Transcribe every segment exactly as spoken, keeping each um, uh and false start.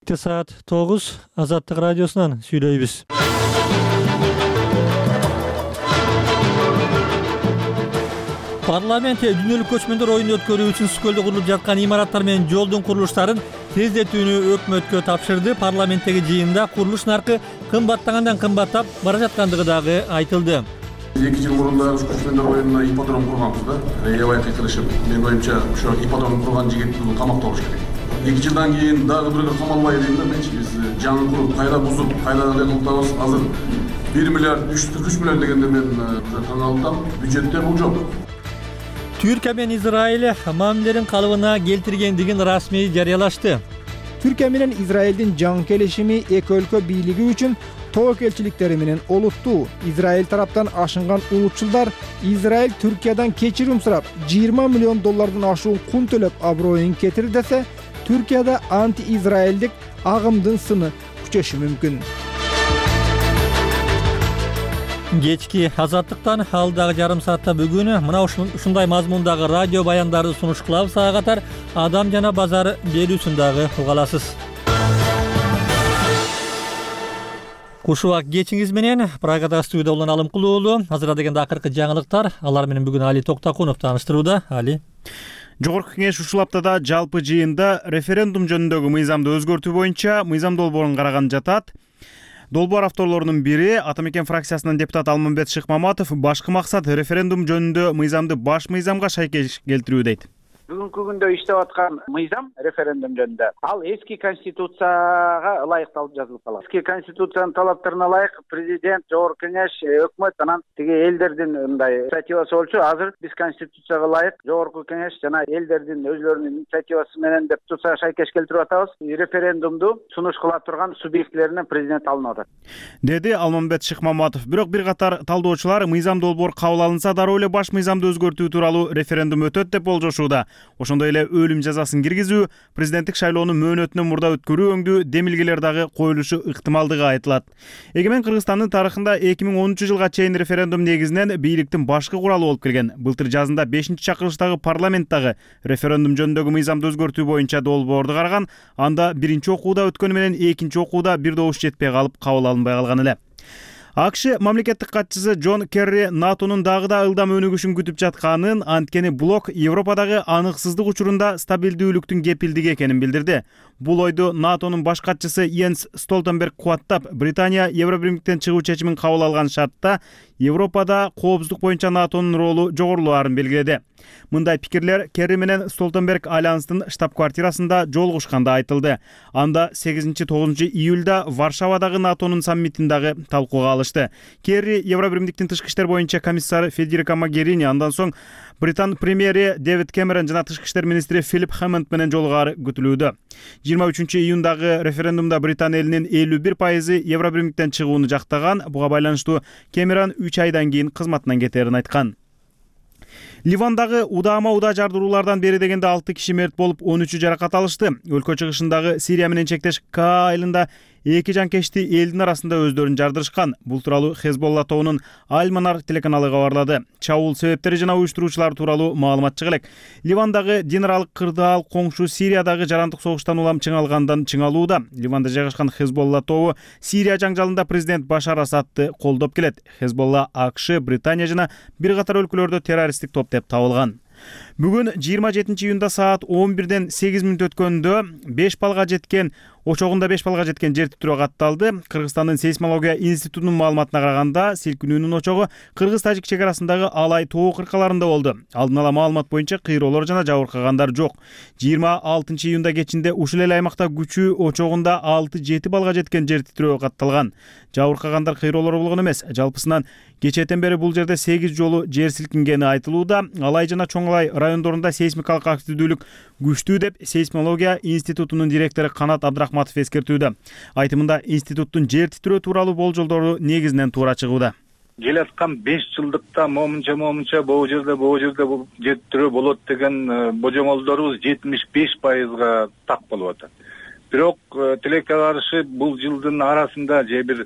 Кечте саат тогуз Азаттык радиосунан сүйлөйбүз. Парламент дүйнөлүк көчмөндөр оюн өткөрүү үчүн Скөлдө курулуп жаткан имараттар менен жолдун курулуштарын тездетүүнү өкмөткө тапшырды. Парламенттеги жыйында курулуш наркы кымбаттагандан кымбаттап бара жаткандыгы дагы айтылды. эки жыл мурун дагы көчмөндөр оюнуна ипподром курганбыз да. Аябай кыйкырышып, менин оюмча ошо ипподром курган жигит камакта болуш керек. эки жылдан кийин дагы бирөөгө камалбай дейм да менчи. Биз жаңы куруп, кайра бузуп, кайра эле кылтабыз. Азыр бир миллиард үч жүз кырк үч миллион дегенде мен таң калдым. Бюджетте бул жок. Түркия менен Израиль мамилелерин калыбына келтиргендигин расмий жарыялашты. Түркия менен Израилдин жаңы келишими эки өлкө бийлиги үчүн тобокелчиликтери менен олуттуу. Израиль тараптан ашынган улутчулдар Израиль Түркиядан кечирим сурап, жыйырма миллион доллардан ашуун кун төлөп аброюн кетир десе, Түркияда анти-израилдик агымдын сыны күчөшү мүмкүн. Кечки Азаттыктан алдагы жарым саатта бүгүн мына ушундай мазмундагы радио баяндарды сунуш кылабыз. Ага катар Адам жана базар берүүсүн дагы уга аласыз. Кушубак кечиңиз менен Прагада студияда улан Алым Кулуулу. Азыр дегенде акыркы жаңылыктар. Алар менен бүгүн Али Токтакунов тааныштырууда. Али. Жогорку кеңеш ушул аптада жалпы жыйында референдум жөнүндөгү мыйзамды өзгөртүү боюнча мыйзам долбоорун караган жатат. Долбоор авторлорунун бири Атамекен фракциясынын депутаты Алмамбет Шыкмаматов башкы максат референдум жөнүндө мыйзамды баш мыйзамга шайкеш келтирүү дейт. Бүгүнкү күндө иштеп аткан мыйзам референдум жөнүндө ал эски конституцияга ылайыкталып жазылып калат. Эски конституциянын талаптарына ылайык президент, жогорку кеңеш, өкмөт анан тиги элдердин мындай инициативасы болчу. Азыр биз конституцияга ылайык жогорку кеңеш жана элдердин өзлөрүнүн инициативасы менен деп конституцияга шайкеш келтирип атабыз. Референдумду сунуш кыла турган субъектлеринен президент алынып атат. Деди Алмамбет Шыкмаматов. Бирок бир катар талдоочулар мыйзам долбоор кабыл алынса дароо эле баш мыйзамды өзгөртүү тууралуу референдум өтөт деп болжошууда. Ошондой эле өлүм жазасын киргизүү, президенттик шайлоону мөөнөтүнөн мурда өткөрүү өңдүү демилгелер дагы коюлушу ыктымалдыгы айтылат. Эгемен Кыргызстандын тарыхында эки миң онунчу жылга чейин референдум негизинен бийликтин башкы куралы болуп келген. Былтыр жазында бешинчи чакырылыштагы парламенттагы референдум жөнүндөгү мыйзамды өзгөртүү боюнча долбоорду караган. Анда биринчи окууда өткөнү менен экинчи окууда бир добуш жетпей калып кабыл алынбай калган эле. АКШ мамлекеттик катчысы Джон Керри НАТОнун дагы да ылдам өнүгүшүн күтүп жатканын, анткени блок Европадагы аныксыздык учурунда стабилдүүлүктүн кепилдиги экенин билдирди. Бул ойду НАТОнун баш катчысы Йенс Столтенберг кубаттап, Британия Евробиримдиктен чыгуу чечимин кабыл алган шартта Европада коопсуздук боюнча НАТОнун ролу жогорулаарын белгиледи. Мындай пикирлер Керри менен Столтенберг альянстын штаб-квартирасында жолугушканда айтылды. Анда сегизинчи тогузунчу июлда Варшавадагы НАТОнун саммитиндагы талкууга алышты. Керри Евробиримдиктин тышкы иштер боюнча комиссары Федерико Могерини, андан соң Британ премьери Дэвид Кэмерон жана тышкы иштер министри Филип Хэммонд менен жолугаары күтүлүүдө. жыйырма үчүнчү июндагы референдумда Британ элинин элүү бир пайызы Евробиримдиктен чыгууну жактаган. Буга байланыштуу Кэмерон үч айдан кийин кызматынан кетерин айткан. Ливандагы удаама уда жардыруулардан бери дегенде алты киши мерт болуп, он үчү жаракат алышты. Өлкө чыгышындагы Сирия менен чектеш Ка айылында эки жанкечти элдин арасында өздөрүн жардырышкан. Бул тууралуу Хезболла тобунун Аль-Манар телеканалы кабарлады. Чабуул себептери жана уюштуруучулар тууралуу маалымат чыга элек. Ливандагы дин аралык кырдаал коңшу Сириядагы жарандык согуштан улам чыңалгандан чыңалууда. Ливанда жайгашкан Хезболла тобу Сирия жаңжалында президент Башар Асадты колдоп келет. Хезболла АКШ, Британия жана бир катар өлкөлөрдө террористтик топ деп табылган. Бүгүн жыйырма жетинчи июнда саат он бирден сегиз мүнөт өткөндө беш балга жеткен очогунда беш балга жеткен жер титирөө катталды. Кыргызстандын сейсмология институтунун маалыматына караганда, силкинүүнүн очогу Кыргыз-Тажик чек арасындагы Алай тоо кыркаларында болду. Алдын ала маалымат боюнча кыйроолор жана жабыркагандар жок. жыйырма алтынчы июнда кечинде ушул эле аймакта күчүү очогунда алты жети балга жеткен жер титирөө катталган. Жабыркагандар кыйроолор болгон эмес. Жалпысынан кечээден бери бул жерде сегиз жолу жер силкингени айтылууда. Алай жана Чоңлай райондорунда сейсмикалык активдүүлүк күчтүү деп сейсмология институтунун директору Канат Абдрахматов эскертүүдө. Айтымында институттун жер титирөө тууралуу болжолдору негизинен туура чыгууда. Желаткан беш жылдыкта момунча момунча бул жерде бул жерде бул жер титирөө болот деген божомолдорубуз жетимиш беш пайызга так болуп атат. бирок тилекке каршы бул жылдын арасында же бир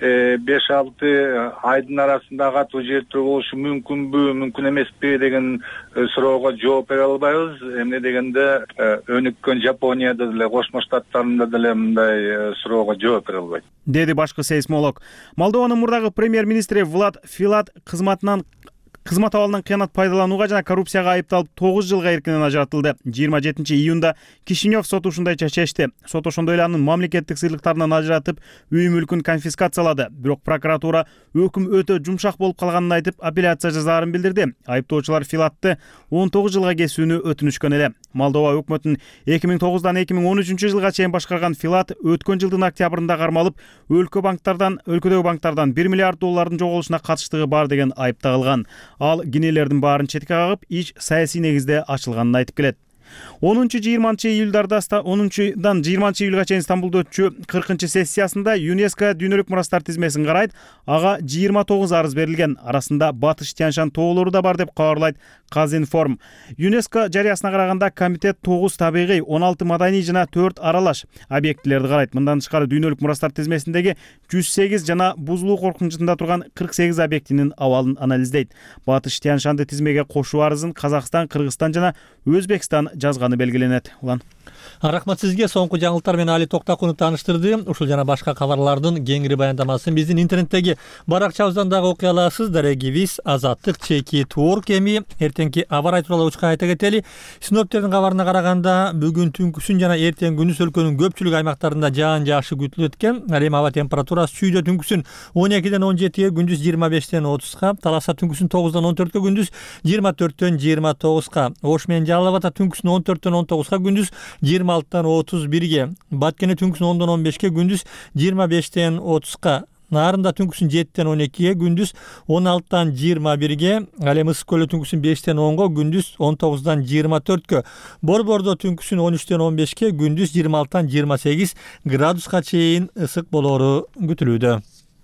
беш алты айдын арасында катуу жертүү болушу мүмкүнбү мүмкүн эмеспи деген суроого жооп бере албайбыз. Эмне дегенде өнүккөн Жапонияда деле, Кошмо Штаттарында деле мындай суроого жооп бере албайт, деди башкы сейсмолог. Молдованын мурдагы премьер-министри Влад Филат кызматынан кызмат абалынан кыянат пайдаланууга жана коррупцияга айыпталып тогуз жылга эркинен ажыратылды. жыйырма жетинчи июнда Кишинев соту ушундайча чечти. Сот ошондой эле анын мамлекеттик сыйлыктарынан ажыратып, үй мүлкүн конфискациялады. Бирок прокуратура өкүм өтө жумшак болуп калганын айтып, апелляция жазаарын билдирди. Айыптоочулар Филатты он тогуз жылга кесүүнү өтүнүшкөн эле. Молдова өкмөтүн эки миң тогуздан эки миң он үчүнчү жылга чейин башкарган Филат өткөн жылдын октябрында кармалып, өлкө банктардан, өлкөдөгү банктардан бир миллиард доллардын жоголушуна катыштыгы бар деген айып тагылган. Ал кинелердин баарын четке кагып, иш саясий негизде ачылганын айтып келет. онунчу жыйырманчы июлдарда онунчудан жыйырманчы июлга чейин Стамбулда өтчү кыркынчы сессиясында ЮНЕСКО дүйнөлүк мурастар тизмесин карайт. Ага жыйырма тогуз арыз берилген. Арасында Батыш Тянь-Шань тоолору да бар деп кабарлайт Казинформ. ЮНЕСКО жарыясына караганда комитет тогуз табигый, он алты маданий жана төрт аралаш объектилерди карайт. Мындан тышкары дүйнөлүк мурастар тизмесиндеги жүз сегиз жана бузулуу коркунучунда турган кырк сегиз объектинин абалын анализдейт. Батыш Тянь-Шаньды тизмеге кошуу арызын Казакстан, Кыргызстан жана Өзбекстан жазганы белгиленет. Улан. Рахмат сизге. Соңку жаңылыктар менен Али Токтакуну тааныштырды. Ушул жана башка кабарлардын кеңири баяндамасын биздин интернеттеги баракчабыздан дагы окуй аласыз. Дарегибиз Азаттык чеки Туорк эми эртеңки аба ырайы тууралуу учка айта кетели. Синоптиктердин кабарына караганда бүгүн түнкүсүн жана эртең күнүс өлкөнүн көпчүлүк аймактарында жаан жаашы күтүлөт экен. Ал эми аба температурасы чүйдө түнкүсүн он экиден он жетиге, күндүз жыйырма бештен отузга, Таласа түнкүсүн тогуздан он төрткө, күндүз жыйырма төрттөн жыйырма тогузга, Ош менен Жалал Абад түнкүсүн он төрттөн он тогузга, күндүз жыйырма алтыдан отуз бирге, Баткене түнкүсүн ондон он бешке, күндүз жыйырма бештен отузга, Нарында түнкүсүн жетиден он экиге, күндүз он алтыдан жыйырма бирге, ал эми Ысык көлү түнкүсүн бештен онго, күндүз он тогуздан жыйырма төрткө, Борбордо түнкүсүн он үчтөн он бешке, күндүз жыйырма алтыдан жыйырма сегиз градуска чейин ысык болоору күтүлүүдө.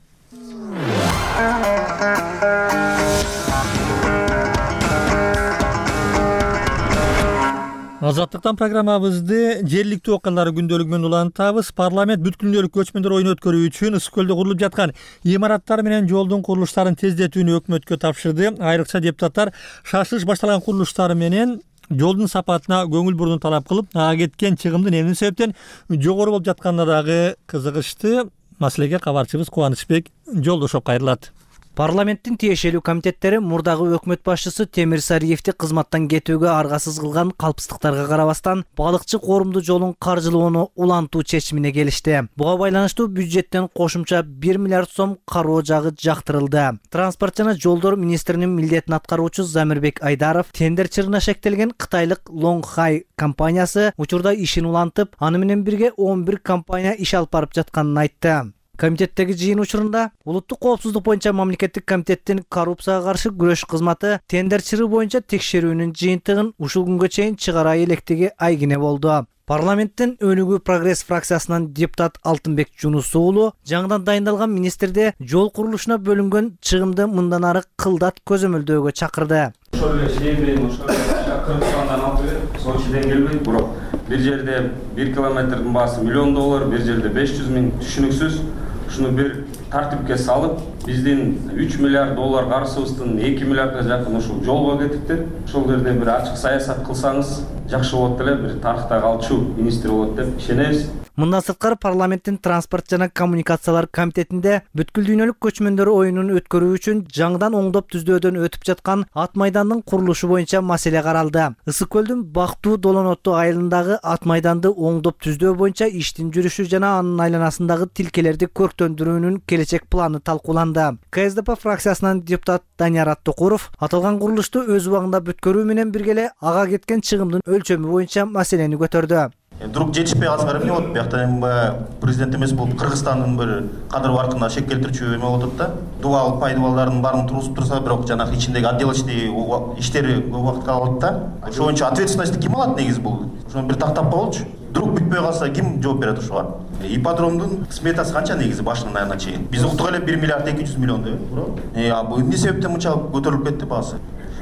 Азаттыктан программабызды жергиликтүү окуялары күндөлүгү менен улантабыз. Парламент бүт күндөлүк көчмөндөр оюн өткөрүү үчүн Ысык көлдө курулуп жаткан имараттар менен жолдун курулуштарын тездетүүнү өкмөткө тапшырды. Айрыкча депутаттар шашылыш башталган курулуштар менен жолдун сапатына көңүл бурууну талап кылып, ага кеткен чыгымдын эмне себептен жогору болуп жатканына дагы кызыгышты. Маселеге кабарчыбыз Кубанычбек Жолдошов кайрылат. Парламенттин тиешелүү комитеттери мурдагы өкмөт башчысы Темир Сариевди кызматтан кетүүгө аргасыз кылган калпсыздыктарга карабастан балыкчы коорумду жолун каржылоону улантуу чечимине келишти. Буга байланыштуу бюджеттен кошумча бир миллиард сом кароо жагы жактырылды. Транспорт жана жолдор министринин милдетин аткаруучу Замирбек Айдаров тендер чырына шектелген кытайлык Лонгхай компаниясы учурда ишин улантып, аны менен бирге он бир компания иш алып барып жатканын айтты. Комитеттеги жыйын учурунда улуттук коопсуздук боюнча мамлекеттик комитеттин коррупцияга каршы күрөш кызматы тендер чыры боюнча текшерүүнүн жыйынтыгын ушул күнгө чейин чыгара электиги айгине болду. Парламенттин Өнүгүү прогресс фракциясынан депутат Алтынбек Жунус уулу жаңыдан дайындалган министрди жол курулушуна бөлүнгөн чыгымды мындан ары кылдат көзөмөлдөөгө чакырды. Ошол эле шеерден ошол Кыргызстандан алып келет, Сочиден келбейт, бирок бир жерде бир километрдин баасы миллион доллар, бир жерде беш жүз миң, түшүнүксүз. Ушуну бир тартипке салып, биздин үч миллиард доллар каржысыбыздын эки миллиардга жакын ушул жолго кетиптир. Ошол жерде бир ачык саясат кылсаңыз жакшы болот эле, бир тарыхта калчу министр болот деп ишенебиз. Мындан сырткары парламенттин транспорт жана коммуникациялар комитетинде бүткүл дүйнөлүк көчмөндөр оюнун өткөрүү үчүн жаңыдан оңдоп түздөөдөн өтүп жаткан ат майдандын курулушу боюнча маселе каралды. Ысык көлдүн Бактуу Долонотту айылындагы ат майданды оңдоп түздөө боюнча иштин жүрүшү жана анын айланасындагы тилкелерди көрктөндүрүүнүн келечек планы талкууланды. КСДП фракциясынан депутат Данияр Аттокуров аталган курулушту өз убагында бүткөрүү менен бирге эле ага кеткен чыгымдын өлчөмү боюнча маселени көтөрдү. Друг жетишпей калса эмне болот? Биякта эми президент эмес болуп Кыргызстандын бир кадыр баркына шек келтирчү эме болот да. Дубал пайдыбалдардын баарын тургузуп турса, бирок жанагы ичиндеги отделочный иштери көп убакытка алат да. Ошол боюнча ответственность ким алат негизи бул? Ошону бир тактап коелучу. Друг бүтпөй калса ким жооп берет ошого? Ипподромдун сметасы канча негизи башынан аягына чейин? Биз уктук эле бир миллиард эки жүз миллион деп, бирок. Э, а бул эмне себептен мынча көтөрүлүп кетти баасы?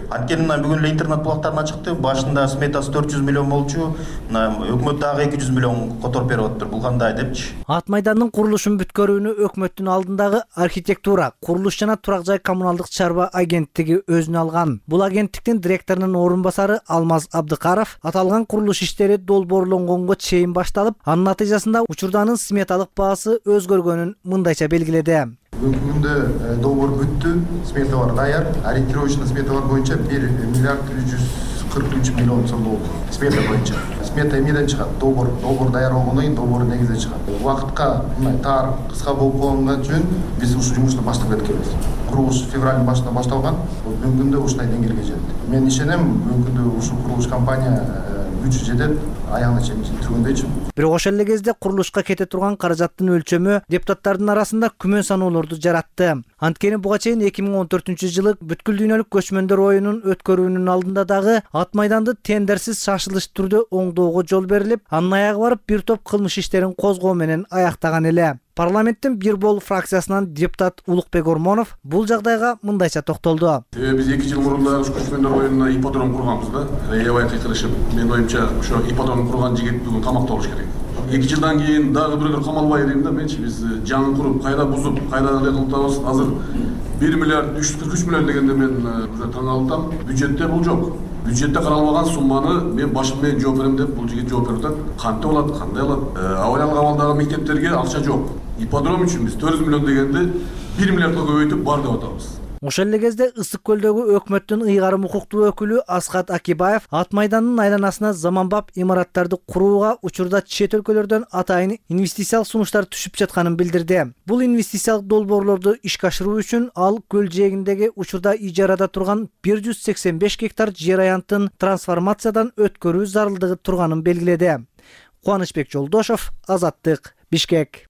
Анткени мына бүгүн эле интернет булактарына чыкты. Башында сметасы төрт жүз миллион болчу. Мына өкмөт дагы эки жүз миллион которуп берип атыптыр. Бул кандай депчи? Ат майдандын курулушун бүткөрүүнү өкмөттүн алдындагы архитектура, курулуш жана турак жай коммуналдык чарба агенттиги өзүнө алган. Бул агенттиктин директорунун орун басары Алмаз Абдыкаров аталган курулуш иштери долбоорлонгонго чейин башталып, анын натыйжасында учурданын сметалык баасы өзгөргөнүн мындайча белгиледи. Бүгүнкү күндө долбоор бүттү, сметалар даяр. Ориентировочный сметалар боюнча бир миллиард үч жүз кырк үч миллион сом болду. Смета боюнча. Смета эмнеден чыгат? Долбоор, долбоор даяр болгондон кийин долбоор негизинен чыгат. Убакытка мындай тар, кыска болуп калган үчүн биз ушул жумушту баштап кеткенбиз. Курулуш февралдын башында башталган. Бүгүнкү күндө ушундай деңгээлге жетти. Мен ишенем, бүгүнкү күндө ушул курулуш компания күчү жетет, аягына чейин жеткиргөндөйчү. Бирок ошол эле кезде курулушка кете турган каражаттын өлчөмү депутаттардын арасында күмөн саноолорду жаратты. Анткени буга чейин эки миң он төртүнчү жылы бүткүл дүйнөлүк көчмөндөр оюнун өткөрүүнүн алдында дагы ат майданды тендерсиз шашылыш түрдө оңдоого жол берилип, анын аягы барып бир топ кылмыш иштерин козгоо менен аяктаган эле. Парламенттин бир бол фракциясынан депутат Улукбек Ормонов бул жагдайга мындайча токтолду. Биз эки жыл мурун да көчмөндөр оюнуна ипподром курганбыз да. Аябай кыйкырышып, менин оюмча ошо ипподром курган жигит бүгүн камакта болуш керек. эки жылдан кийин дагы бирөөлөр камалбай дейм да, менчи биз жаңы куруп, кайра бузуп, кайра эле кылтабыз. Азыр бир миллиард үч жүз кырк үч миллион дегенде мен таң калдым. Бюджетте бул жок. Бюджетте каралбаган сумманы мен башым менен жооп берем деп бул жигит жооп берип атат. Кантип алат, кандай алат? Абайлык абалдагы мектептерге акча жок. Ипподром үчүн биз төрт жүз миллион дегенде бир миллиардка көбөйтүп бар деп атабыз. Ошол эле кезде Ысык көлдөгү өкмөттүн ыйгарым укуктуу өкүлү Асхат Акибаев ат майдандын айланасына заманбап имараттарды курууга учурда чет өлкөлөрдөн атайын инвестициялык сунуштар түшүп жатканын билдирди. Бул инвестициялык долбоорлорду ишке ашыруу үчүн ал көл жээгиндеги учурда ижарада турган бир жүз сексен беш гектар жер аянтын трансформациядан өткөрүү зарылдыгы турганын белгиледи. Кубанычбек Жолдошов, Азаттык, Бишкек.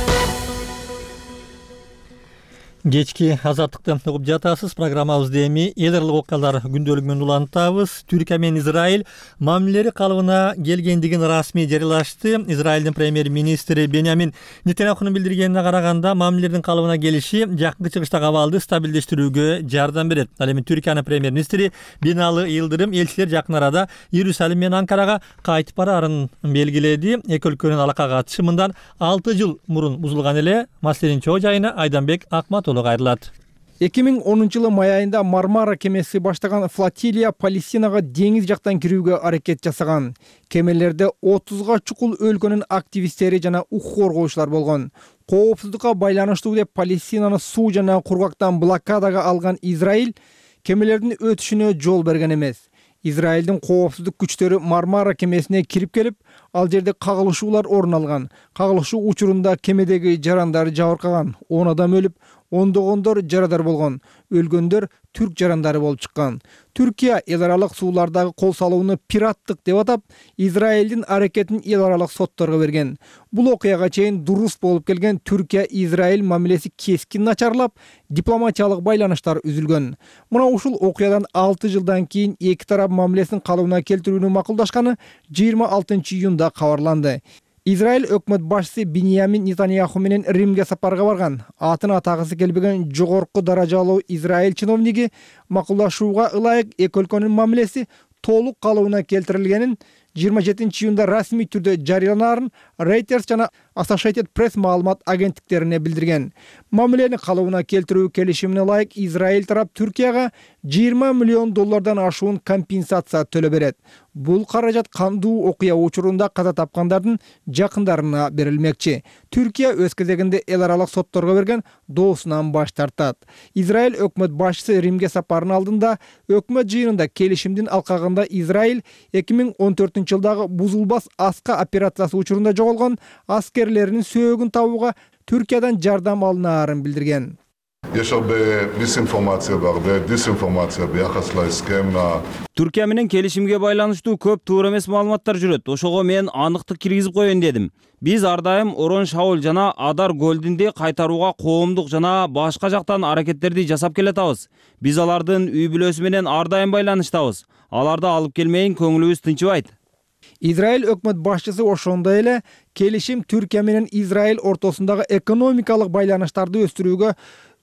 Кечки Азаттыкты угуп жатасыз. Программабызды эми эл аралык окуялар күндөлүгү менен улантабыз. Түркия менен Израиль мамилелери калыбына келгендигин расмий жарыялашты. Израилдин премьер-министри Беньямин Нетаньяхунун билдиргенине караганда, мамилелердин калыбына келиши жакынкы чыгыштагы абалды стабилдештирүүгө жардам берет. Ал эми Түркиянын премьер-министри Бинали Йылдырым элчилер жакын арада Иерусалим менен Анкарага кайтып барарын белгиледи. Эки өлкөнүн алака катышы мындан алты жыл мурун бузулган эле. Маселенин чоо жайына Айданбек Акматов кайрылат. эки миң онунчу жылы май айында Мармара кемеси баштаган флотилия Палестинага деңиз жактан кирүүгө аракет жасаган. Кемелерде отузга чукул өлкөнүн активисттери жана укук коргоочулар болгон. Коопсуздукка байланыштуу деп Палестинаны суу жана кургактан блокадага алган Израиль кемелердин өтүшүнө жол берген эмес. Израилдин коопсуздук күчтөрү Мармара кемесине кирип келип, ал жерде кагылышуулар орун алган. Кагылышуу учурунда кемедеги жарандар жабыркаган. он адам өлүп, ондогондор жарадар болгон. Өлгөндөр түрк жарандары болуп чыккан. Түркия эл аралык суулардагы кол салууну пираттык деп атап, Израилдин аракетин эл аралык сотторго берген. Бул окуяга чейин дуруз болуп келген Түркия-Израиль мамилеси кескин начарлап, дипломатиялык байланыштар үзүлгөн. Мына ушул окуядан алты жылдан кийин эки тарап мамилесин калыбына келтирүүнү макулдашканы жыйырма алтынчы июнда кабарланды. Израиль өкмөт башчысы Биньямин Нетаньяху менен Римге сапарга барган. Атын атагысы келбеген жогорку даражалуу Израиль чиновниги макулдашууга ылайык эки өлкөнүн мамилеси толук калыбына келтирилгенин жыйырма жетинчи июнда расмий түрдө жарыяланаарын Reuters жана Associated Press маалымат агенттиктерине билдирген. Мамилени калыбына келтирүү келишимине ылайык Израиль тарап Түркияга жыйырма миллион доллардан ашуун компенсация төлөп берет. Бул каражат кандуу окуя учурунда каза тапкандардын жакындарына берилмекчи. Түркия өз кезегинде эл аралык сотторго берген доосунан баш тартат. Израиль өкмөт башчысы Римге сапарынын алдында өкмөт жыйынында келишимдин алкагында Израиль эки миң он төртүнчү жылдагы бузулбас аска операциясы учурунда жоголгон аскерлеринин сөөгүн табууга Түркиядан жардам алынаарын билдирген. יש הרבה דיסאינפורמציה והרבה דיסאינפורמציה ביחס להסכם. Түркия менен келишимге байланыштуу көп туура эмес маалыматтар жүрөт. Ошого мен аныктык киргизип коеюн дедим. Биз ар дайым Орон Шаул жана Адар Голдинди кайтарууга коомдук жана башка жактан аракеттерди жасап келатабыз. Биз алардын үй бүлөсү менен ар дайым байланыштабыз. Аларды алып келмейин көңүлүбүз тынчыбайт. Израиль өкмөт башчысы ошондой эле келишим Түркия менен Израиль ортосундагы экономикалык байланыштарды өстүрүүгө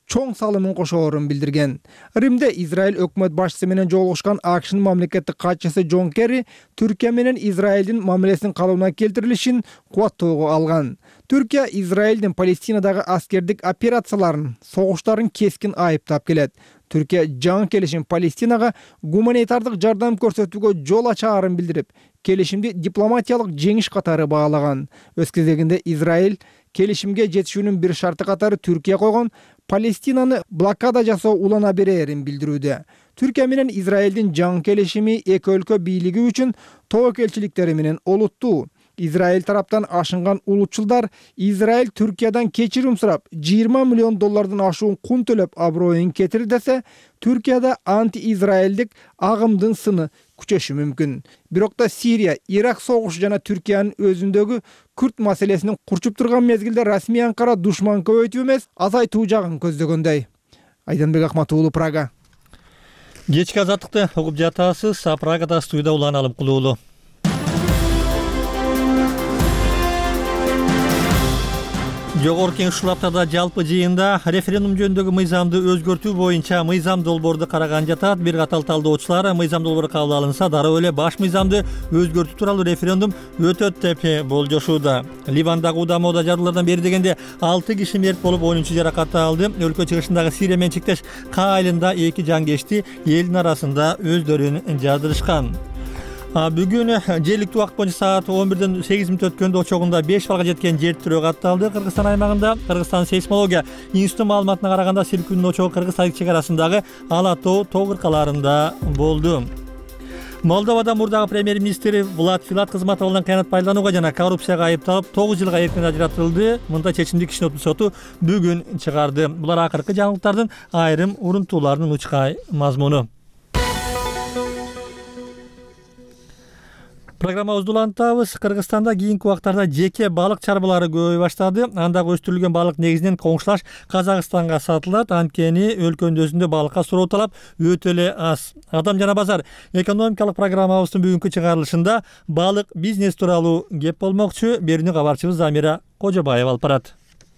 чоң салымын кошоорун билдирген. Римде Израиль өкмөт башчысы менен жолугушкан АКШнын мамлекеттик катчысы Джон Керри Түркия менен Израилдин мамилесинин калыбына келтирилишин кубаттоого алган. Түркия Израилдин Палестинадагы аскердик операцияларын, согуштарын кескин айыптап келет. Түркия жаңы келишим Палестинага гуманитардык жардам көрсөтүүгө жол ачаарын билдирип, келишимди дипломатиялык жеңиш катары баалаган. Өз кезегинде Израиль келишимге жетишүүнүн бир шарты катары Түркия койгон Палестинаны блокада жасоо улана берерин билдирүүдө. Түркия менен Израилдин жаңы келишими эки өлкө бийлиги үчүн тобокелчиликтери менен олуттуу. Израиль тараптан ашынган улутчулдар Израиль Түркиядан кечирим сурап жыйырма миллион доллардан ашуун кун төлөп аброюн кетир десе, Түркияда анти-израилдик агымдын сыны күчөшү мүмкүн. Бирок да Сирия, Ирак согушу жана Түркиянын өзүндөгү Күрд маселесинин курчуп турган мезгилде расмий Анкара душман көбөйтүү эмес, азайтуу жагын көздөгөндөй. Айданбек Акмат уулу, Прага. Кечки азаттыкты угуп жатасыз. Прагада студияда Улан Алымкул уулу. Жогорку Кеңеш ушул жалпы жыйында референдум жөнүндөгү мыйзамды өзгөртүү боюнча мыйзам долбоорду караган жатат. Бир катар талдоочулар мыйзам долбоору кабыл алынса, дароо эле баш мыйзамды өзгөртүү тууралуу референдум өтөт деп болжошууда. Ливандагы удамоодо жадуулардан бери дегенде алты киши мерт болуп, он үчү жаракат алды. Өлкө чыгышындагы Сирия менен чектеш Ка айылында эки жангечти элдин арасында өздөрүн жадырышкан. Бүгүн жергиликтүү убакыт боюнча саат он бирден сегиз мүнөт өткөндө очогунда беш балга жеткен жер тирөө катталды. Кыргызстан аймагында Кыргызстан сейсмология институтунун маалыматына караганда силкүүнүн очогу Кыргыз-Тажик чек арасындагы Ала тоо тоо кыркаларында болду. Молдовада мурдагы премьер-министр Влад Филат кызмат абалынан кыянат пайдаланууга жана коррупцияга айыпталып тогуз жылга эркин ажыратылды. Мындай чечимди Кичинотун соту бүгүн чыгарды. Булар акыркы жаңылыктардын айрым урунтууларынын учкай мазмуну. Программабызды улантабыз. Кыргызстанда кийинки убактарда жеке балык чарбалары көбөйө баштады. Андагы өстүрүлгөн балык негизинен коңшулаш Казакстанга сатылат. Анткени өлкөнүн өзүндө балыкка суроо талап өтө эле аз. Адам жана базар экономикалык программабыздын бүгүнкү чыгарылышында балык бизнес тууралуу кеп болмокчу. Берүүнү кабарчыбыз Замира Кожобаева алып барат.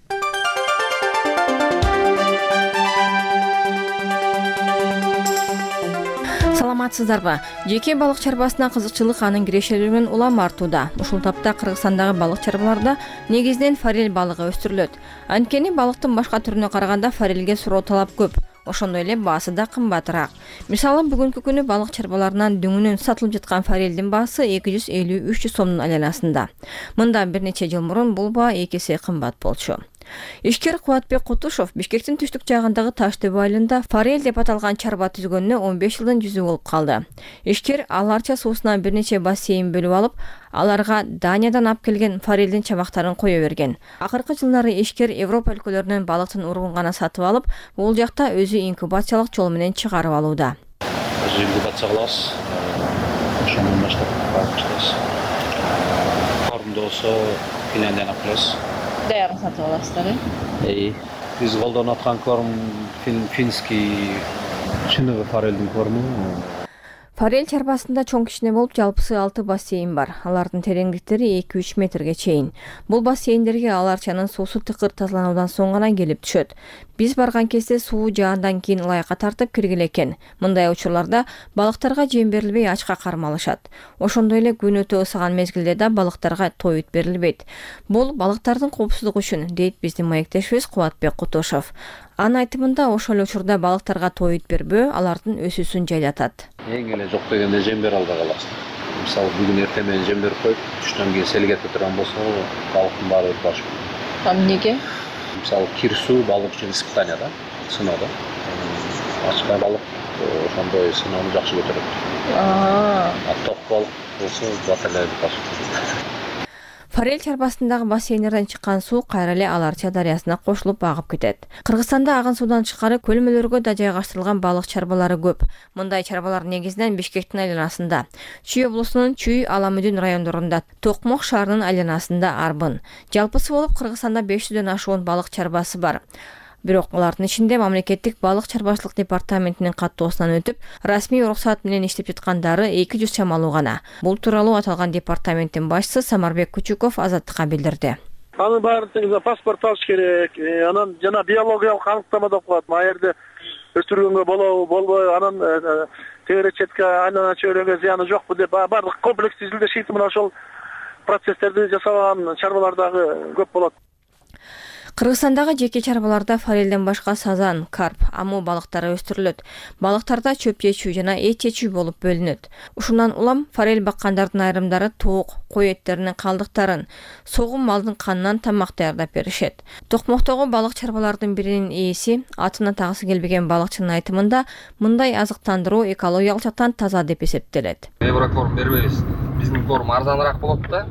Саламатсыздарбы? Жеке балык чарбасына кызыкчылык анын кирешелигинен улам артууда. Ушул тапта Кыргызстандагы балык чарбаларда негизинен форель балыгы өстүрүлөт. Анткени балыктын башка түрүнө караганда форельге суроо талап көп. Ошондой эле баасы да кымбатыраак. Мисалы, бүгүнкү күнү балык чарбаларынан дүңүнөн сатылып жаткан форельдин баасы эки жүз элүү үч жүз сомдун айланасында. Мындан бир нече жыл мурун бул баа эки эсе кымбат болчу. Ишкер Кубатбек Кутушев Бишкектин түштүк жагындагы Таштөбө айылында форель деп аталган чарба түзгөнүнө он беш жылдын жүзү болуп калды. Ишкер аларча суусунан бир нече бассейн бөлүп алып, аларга Даниядан алып келген форельдин чабактарын кое берген. Акыркы жылдары Ишкер Европа өлкөлөрүнөн балыктын уругун гана сатып алып, бул жакта өзү инкубациялык жол менен чыгарып алууда. Инкубация кылабыз. Ошондон баштап баштайбыз. Корумдоосо Финляндиядан алып келебиз. Даярын сатып аласыздар, э? Биз колдонуп аткан корм финский чыныгы форельдин корму. Форель чарбасында чоң кичине болуп жалпысы алты бассейн бар. Алардын тереңдиктери эки үч метрге чейин. Бул бассейндерге аларчанын суусу тыкыр тазалануудан соң гана келип түшөт. Биз барган кезде суу жаандан кийин ылайыкка тартып киргиле экен. Мындай учурларда балыктарга жем берилбей ачка кармалышат. Ошондой эле күн өтө ысыган мезгилде да балыктарга тоют берилбейт. Бул балыктардын коопсуздугу үчүн, дейт биздин маектешибиз Кубатбек Кутушев. Анын айтымында ошол учурда балыктарга тоют бербөө алардын өсүүсүн жайлатат. Эң эле жок дегенде жем бере албай калабыз. Мисалы, бүгүн эртең менен жем берип коюп, түштөн кийин сел кетип турган болсо, балыктын баары өлүп калышы мүмкүн. А эмнеге? Мисалы, кир суу балык үчүн испытание да, сыноодо. Ачка балык ошондой сыноону жакшы көтөрөт. А ток балык болсо бат эле өлүп калышы мүмкүн. Форель чарбасындагы бассейндерден чыккан суу кайра эле Аларча дарыясына кошулуп агып кетет. Кыргызстанда агын суудан тышкары көлмөлөргө да жайгаштырылган балык чарбалары көп. Мындай чарбалар негизинен Бишкектин айланасында, Чүй облусунун Чүй, Аламүдүн райондорунда, Токмок шаарынын айланасында Арбын. Жалпысы болуп Кыргызстанда беш жүздөн ашуун балык чарбасы бар. Бирок алардын ичинде мамлекеттик балык чарбачылык департаментинин каттоосунан өтүп, расмий уруксат менен иштеп жаткандары эки жүз чамалуу гана. Бул тууралуу аталган департаменттин башчысы Самарбек Күчүков Азаттыкка билдирди. Анын баарын тең паспорт алыш керек. Анан жана биологиялык аныктама да коет. Майерди өстүргөнгө болобу, болбойбу, анан тегере четке айлана чөйрөгө зыяны жокпу деп баардык комплекстүү изилдешти. Мына ошол процесстерди жасаган чарбалар дагы көп болот. Кыргызстандагы жеке чарбаларда форелден башка сазан, карп, аму балыктары өстүрүлөт. Балыктарда чөп жечүү жана эт жечүү болуп бөлүнөт. Ушундан улам форель баккандардын айрымдары тоок, кой эттеринин калдыктарын, согум малдын канынан тамак даярдап беришет. Токмоктогу балык чарбалардын биринин ээси атына тагысы келбеген балыкчынын айтымында мындай азыктандыруу экологиялык жактан таза деп эсептелет. Еврокорм бербейбиз. Биздин корм арзаныраак болот да.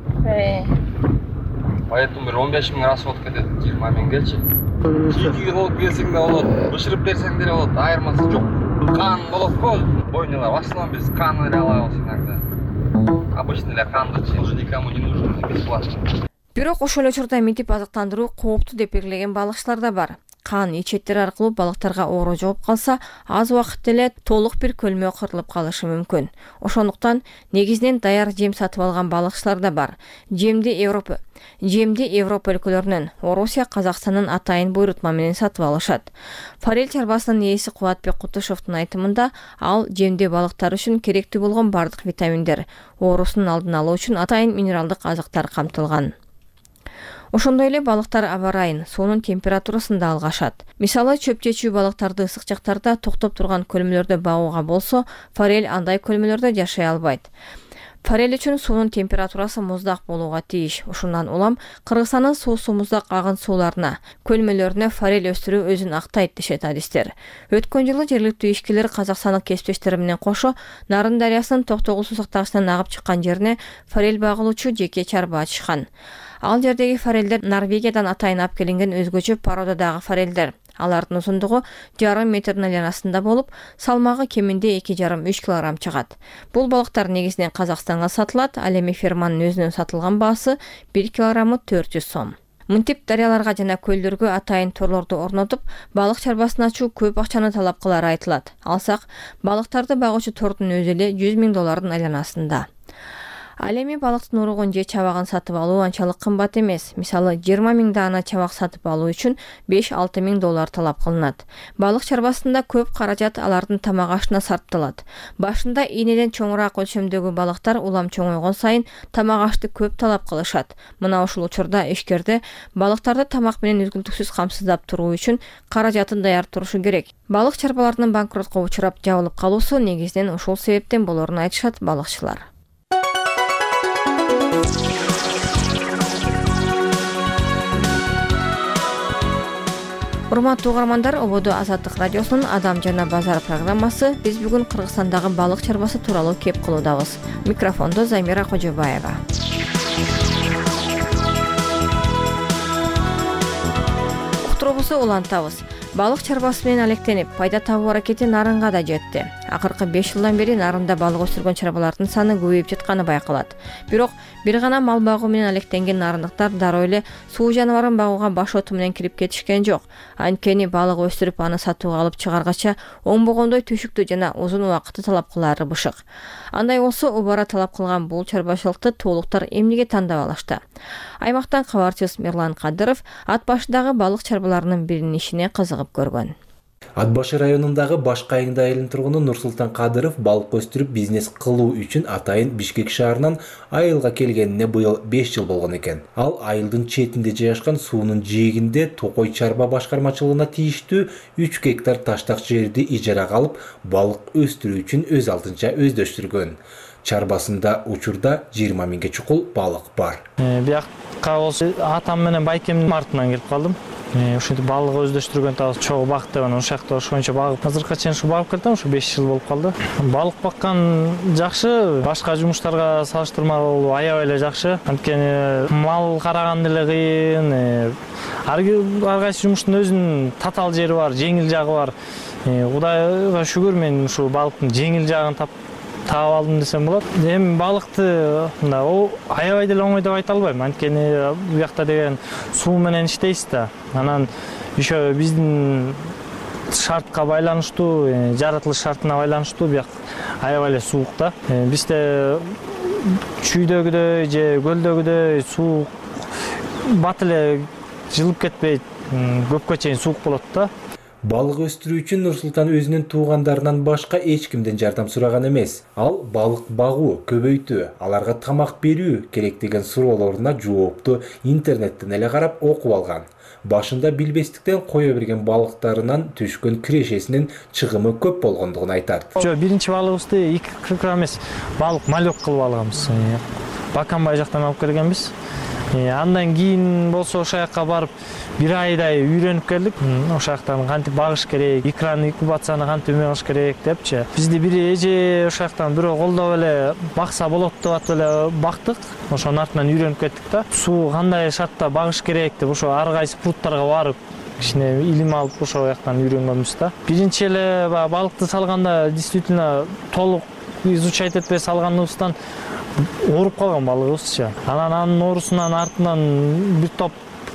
Поэтому он беш миң расход кетет, жыйырма миңгечи. эки кило келсең да болот, бышырып берсең деле болот, айырмасы жок. Кан болот го, бойнуна в основном биз кан эле алабыз иногда. Обычно эле кандычы, уже никому не нужен, бесплатно. Бирок ошол учурда мынтип азыктандыруу кооптуу деп белгилеген балыкчылар да бар. Кан ичеттер аркылуу балыктарга оору жогуп калса, аз убакытта эле толук бир көлмө кырылып калышы мүмкүн. Ошондуктан негизинен даяр жем сатып алган балыкчылар да бар. Жемди Европа, жемди Европа өлкөлөрүнөн, Орусия, Казакстандын атайын буйрутма менен сатып алышат. Форель чарбасынын ээси Кубатбек Кутушевдун айтымында, ал жемди балыктар үчүн керектүү болгон бардык витаминдер, оорусунун алдын алуу үчүн атайын минералдык азыктар камтылган. Ошондой эле балыктар аба ырайын, суунун температурасын да алгашат. Мисалы, чөп жечүү балыктарды ысык жактарда токтоп турган көлмөлөрдө багууга болсо, форель андай көлмөлөрдө жашай албайт. Форель үчүн суунун температурасы муздак болууга тийиш. Ушундан улам Кыргызстандын суусу муздак агын сууларына, көлмөлөрүнө форель өстүрүү өзүн актайт дешет адистер. Өткөн жылы жергиликтүү ишкерлер казакстандык кесиптештери менен кошо Нарын дарыясынын Токтогул суу сактагычынан агып чыккан жерине форель багылуучу жеке чарба ачышкан. Ал жердеги форелдер Норвегиядан атайын алып келинген өзгөчө породадагы форелдер. Алардын узундугу жарым метрдин айланасында болуп, салмагы кеминде эки жарым үч килограмм чыгат. Бул балыктар негизинен Казакстанга сатылат, ал эми ферманын өзүнүн сатылган баасы бир килограммы төрт жүз сом. Мынтип дарыяларга жана көлдөргө атайын торлорду орнотуп, балык чарбасын ачуу көп акчаны талап кылары айтылат. Алсак, балыктарды багуучу тордун өзү эле жүз миң доллардын айланасында. Ал эми балыктын уругун же чабагын сатып алуу анчалык кымбат эмес. Мисалы, жыйырма миң даана чабак сатып алуу үчүн беш алты миң доллар талап кылынат. Балык чарбасында көп каражат алардын тамак ашына сарпталат. Башында ийнеден чоңураак өлчөмдөгү балыктар улам чоңойгон сайын тамак ашты көп талап кылышат. Мына ушул учурда ишкерде балыктарды тамак менен үзгүлтүксүз камсыздап туруу үчүн каражатын даяр турушу керек. Балык чарбаларынын банкротко учурап жабылып калуусу негизинен ушул себептен болоорун айтышат балыкчылар. Урматтуу угармандар, Ободо Азаттык радиосунун Адам жана базар программасы. Биз бүгүн Кыргызстандагы балык чарбасы тууралуу кеп кылуудабыз. Микрофондо Замира Кожобаева. Уктуруубузду улантабыз. Балык чарбасы менен алектенип, пайда табуу аракети нарынга да жетти. Акыркы беш жылдан бери нарында балык өстүргөн чарбалардын саны көбөйүп жатканы байкалат. Бирок бир гана мал багуу менен алектенген нарындыктар дароо эле суу жаныбарын багууга баш оту менен кирип кетишкен жок. Анткени балык өстүрүп аны сатууга алып чыгаргача оңбогондой түшүктүү жана узун убакытты талап кылаары бышык. Андай болсо, убара талап кылган бул чарбачылыкты тоолуктар эмнеге тандап алышты? Аймактан кабарчыбыз Мирлан Кадыров ат башындагы балык чарбаларынын биринин ишине кызыгып көргөн. Ат башы районундагы Баш Кайыңды айылынын тургуну Нурсултан Кадыров балык өстүрүп бизнес кылуу үчүн атайын Бишкек шаарынан айылга келгенине быйыл беш жыл болгон экен. Ал айылдын четинде жайгашкан суунун жээгинде Токой чарба башкармачылыгына тийиштүү үч гектар таштак жерди ижарага алып, балык өстүрүү үчүн өз алдынча өздөштүргөн. Чарбасында учурда жыйырма миңге чукул балык бар. Биякка болсо атам менен байкемдин артынан келип калдым. Ушинтип балык өздөштүргөн табыз чогуу бак деп анан ошакта ошончо багып, азыркыга чейин ушу багып келдим, ушу беш жыл болуп калды. Балык баккан жакшы, башка жумуштарга салыштырмалуу аябай эле жакшы. Анткени мал караган деле кыйын. Ар кайсы жумуштун өзүнүн татаал жери бар, жеңил жагы бар. Кудайга шүгүр, мен ушу балыктын жеңил жагын тап таап алдым десем болот. Эми балыкты мында аябай деле оңой деп айта албайм. Анткени буякта деген суу менен иштейсиз да. Анан еще биздин шартка байланыштуу, жаратылыш шартына байланыштуу бияк аябай эле суук да. Бизде чүйдөгүдөй же көлдөгүдөй суу бат эле жылып кетпей көпкө чейин суук болот да. Балык өстүрүү үчүн Нурсултан өзүнүн туугандарынан башка эч кимден жардам сураган эмес. Ал балык багуу, көбөйтүү, аларга тамак берүү керек деген суроолоруна жоопту интернеттен эле карап окуп алган. Башында билбестиктен кое берген балыктарынан түшкөн кирешесинин чыгымы көп болгондугун айтат. Жо, биринчи балыгыбызды эки кыркыра эмес, балык малек кылып алганбыз. Баканбай жактан алып келгенбиз. Андан кийин болсо ошол жакка барып бир айдай үйрөнүп келдик. Ошол жактан кантип багыш керек, икранын инкубацияны кантип эме кылыш керек депчи. Бизди бир эже ошол жактан бирөө колдоп эле бакса болот деп атып эле бактык. Ошонун артынан үйрөнүп кеттик да. Суу кандай шартта багыш керек деп ошо ар кайсы пруттарга барып кичине илим алып ошол жактан үйрөнгөнбүз да. Биринчи эле балыкты салганда действительно толук изучать этпей салганыбыздан ооруп калган балыгыбызчы. Анан анын оорусунан артынан бир топ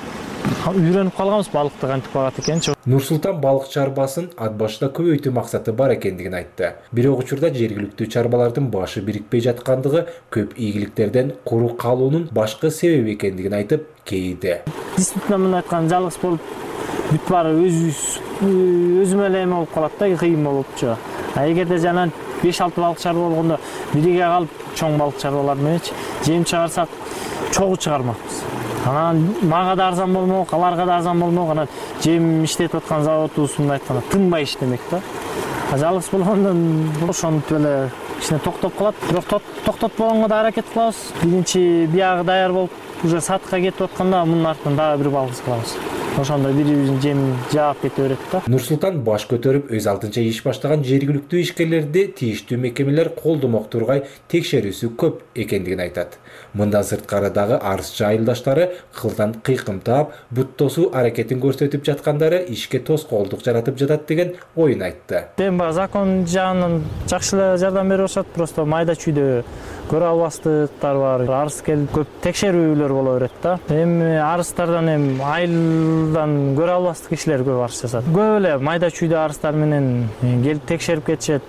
үйрөнүп калганбыз балыкты кантип багат экенчи. Нурсултан балык чарбасын ат башында көбөйтүү максаты бар экендигин айтты. Бирок учурда жергиликтүү чарбалардын башы бирикпей жаткандыгы көп ийгиликтерден куру калуунун башкы себеби экендигин айтып кейиди. Действительно мына айткан жалгыз болуп бүт баары өзүбүз өзүм эле эме болуп калат да, кыйын болупчу. А эгерде жанагы беш алты балык чарба болгондо бириге калып чоң балык чарбалар мененчи жем чыгарсак чогуу чыгармакпыз. Анан мага да арзан болмок, аларга да арзан болмок. Анан жем иштетип аткан заводубуз мындай айтканда тынбай иштемек да. А жалгыз болгондон ошентип эле кичине токтоп калат. Бирок токтотпогонго да аракет кылабыз. Биринчи биягы даяр болуп уже сатка кетип атканда мунун артынан дагы бир балык кылабыз. Ошондо бирибиздин жемин жаап кете берет да. Нурсултан баш көтөрүп өз алдынча иш баштаган жергиликтүү ишкерлерди тийиштүү мекемелер колдомок тургай текшерүүсү көп экендигин айтат. Мындан сырткары дагы арызчы айылдаштары кылдан кыйкым таап, бут тосуу аракетин көрсөтүп жаткандары ишке тоскоолдук жаратып жатат деген оюн айтты. Эми баягы закон жагынан жакшы эле жардам берип атышат, просто майда чүйдө көрө албастыктар бар. Арыз келип көп текшерүүлөр боло берет да. Эми арыздардан эми айылдан көрө албастык кишилер көп арыз жасат. Көп эле майда чүйдө арыздар менен келип текшерип кетишет.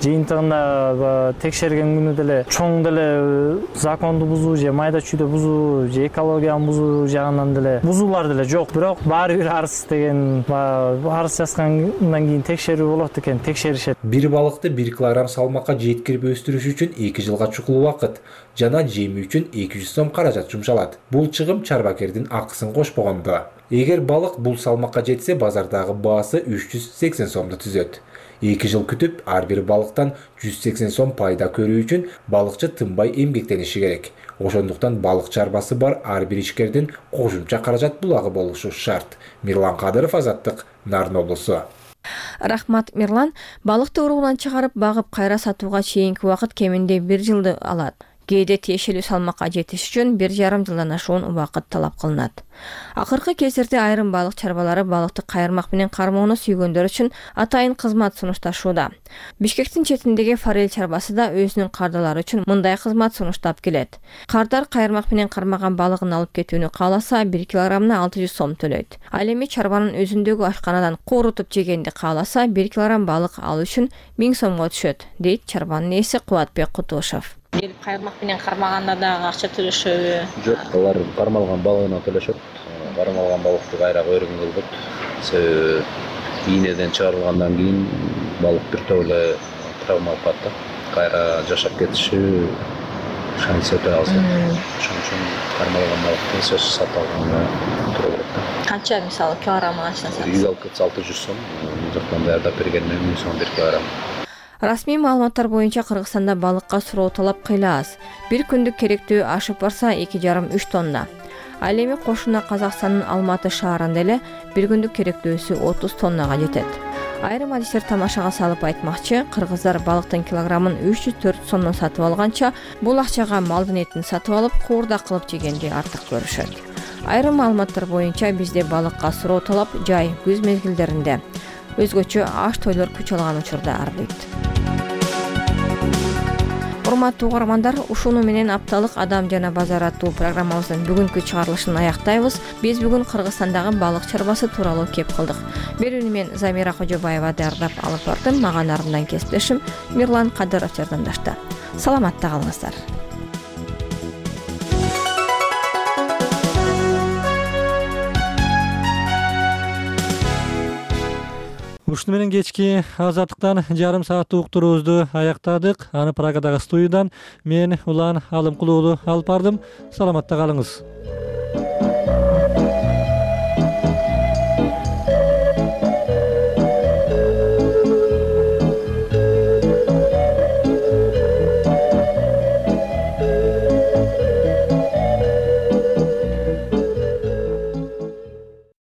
Жыйынтыгында текшерген күнү деле чоң деле законду бузуу же майда чүйдө бузуу же экологияны бузуу жагынан деле бузуулар деле жок. Бирок баары бир арыз деген арыз жазгандан кийин текшерүү болот экен, текшеришет. Бир балыкты бир килограмм салмакка жеткирип өстүрүш үчүн эки жылга чукул убакыт жана жеми үчүн эки жүз сом каражат жумшалат. Бул чыгым чарбакердин акысын кошпогондо. Эгер балык бул салмакка жетсе, базардагы баасы үч жүз сексен сомду түзөт. эки жыл күтүп, ар бир балыктан жүз сексен сом пайда көрүү үчүн балыкчы тынбай эмгектениши керек. Ошондуктан балык чарбасы бар ар бир ишкердин кошумча каражат булагы болушу шарт. Мирлан Кадыров, Азаттык, Нарын облусу. Рахмат, Мирлан. Балыкты уругунан чыгарып багып кайра сатууга чейинки убакыт кеминде бир жылды алат. Кээде тиешелүү салмакка жетиш үчүн бир жарым жылдан ашуун убакыт талап кылынат. Акыркы кездерде айрым балык чарбалары балыкты кайырмак менен кармоону сүйгөндөр үчүн атайын кызмат сунушташууда. Бишкектин четиндеги форель чарбасы да өзүнүн кардарлары үчүн мындай кызмат сунуштап келет. Кардар кайырмак менен кармаган балыгын алып кетүүнү кааласа бир килограммына алты жүз сом төлөйт. Ал эми чарбанын өзүндөгү ашканадан корутуп жегенди кааласа бир килограмм балык алуу үчүн миң сомго түшөт, дейт чарбанын ээси Кубатбек Кутушев. Келип кайырмак менен кармаганда дагы акча төлөшөбү? Жок, алар кармалган балыгына төлөшөт. Кармалган балыкты кайра койгон келбейт. Себеби ийнеден чыгарылгандан кийин балык бир топ эле травма алып калат да. Кайра жашап кетиши шансы өтө аз. Ошон үчүн кармалган балыкты сөзсүз сатып алганга туура келет да. Канча мисалы килограмм канча сатасыз? Үйгө алып кетсе алты жүз сом, бул жактан даярдап бергенде миң сом бир килограмм. Расмий маалыматтар боюнча Кыргызстанда балыкка суроо талап кыйла аз. Бир күндүк керектүү ашып барса эки жарым үч тонна. Ал эми кошуна Казакстандын Алматы шаарында эле бир күндүк керектөөсү отуз тоннага жетет. Айрым адистер тамашага салып айтмакчы, кыргыздар балыктын килограммын үч жүз төрт сомдон сатып алганча, бул акчага малдын этин сатып алып, куурдак кылып жегенди артык көрүшөт. Айрым маалыматтар боюнча бизде балыкка суроо талап жай күз мезгилдеринде, өзгөчө аш тойлор күч алган учурда арбыйт. Урматтуу угармандар, ушуну менен апталык Адам жана базар аттуу программабыздын бүгүнкү чыгарылышын аяктайбыз. Биз бүгүн Кыргызстандагы балык чарбасы тууралуу кеп кылдык. Берүүнү мен Замира Кожобаева даярдап алып бардым. Мага нарындан кесиптешим Мирлан Кадыров жардамдашты. Саламатта калыңыздар. Ушуну менен кечки азаттыктан жарым сааттык уктуруубузду аяктадык. Аны Прагадагы студиядан мен Улан Алымкулуу алып бардым. Саламатта калыңыз.